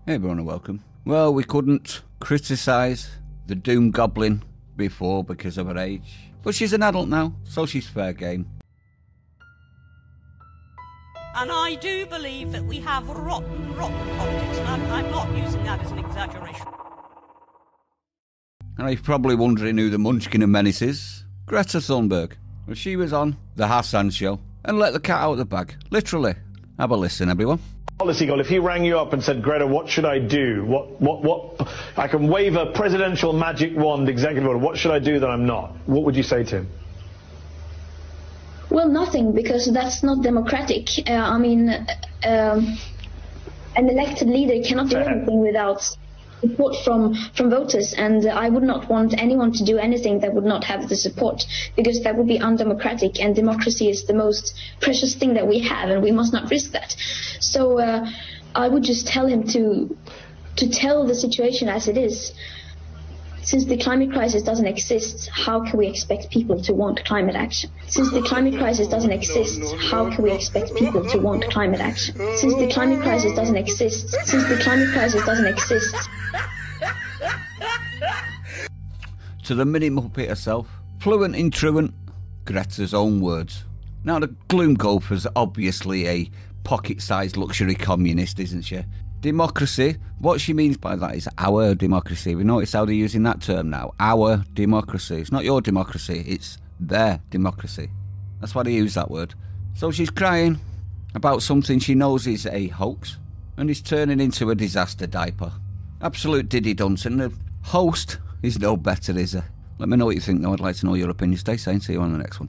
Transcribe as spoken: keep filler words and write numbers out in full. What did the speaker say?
Hey everyone and welcome. Well, we couldn't criticise the Doom Goblin before because of her age, but she's an adult now, so she's fair game. And I do believe that we have rotten, rotten politics, and I'm, I'm not using that as an exaggeration. And you're probably wondering who the Munchkin of Menace is. Greta Thunberg. Well, she was on the Hassan show and let the cat out of the bag. Literally. Have a listen, everyone. Policy goal. If he rang you up and said, Greta, what should I do? What, what, what? I can wave a presidential magic wand, executive order. What should I do that I'm not? What would you say to him? Well, nothing, because that's not democratic. Uh, I mean, um, an elected leader cannot do anything without support from, from voters, and I would not want anyone to do anything that would not have the support, because that would be undemocratic, and democracy is the most precious thing that we have, and we must not risk that. So uh, I would just tell him to to tell the situation as it is. Since the climate crisis doesn't exist, how can we expect people to want climate action? Since the climate crisis doesn't exist, how can we expect people to want climate action? Since the climate crisis doesn't exist, since the climate crisis doesn't exist. To the Mini Muppet herself, fluent in truant, Greta's own words. Now, the Gloom Gopher's obviously a pocket-sized luxury communist, isn't she? Democracy, what she means by that is our democracy. We notice how they're using that term now. Our democracy. It's not your democracy, it's their democracy. That's why they use that word. So she's crying about something she knows is a hoax and is turning into a disaster diaper. Absolute diddy dunce, and the host is no better, is he? Let me know what you think though. I'd like to know your opinion. Stay sane. See you on the next one.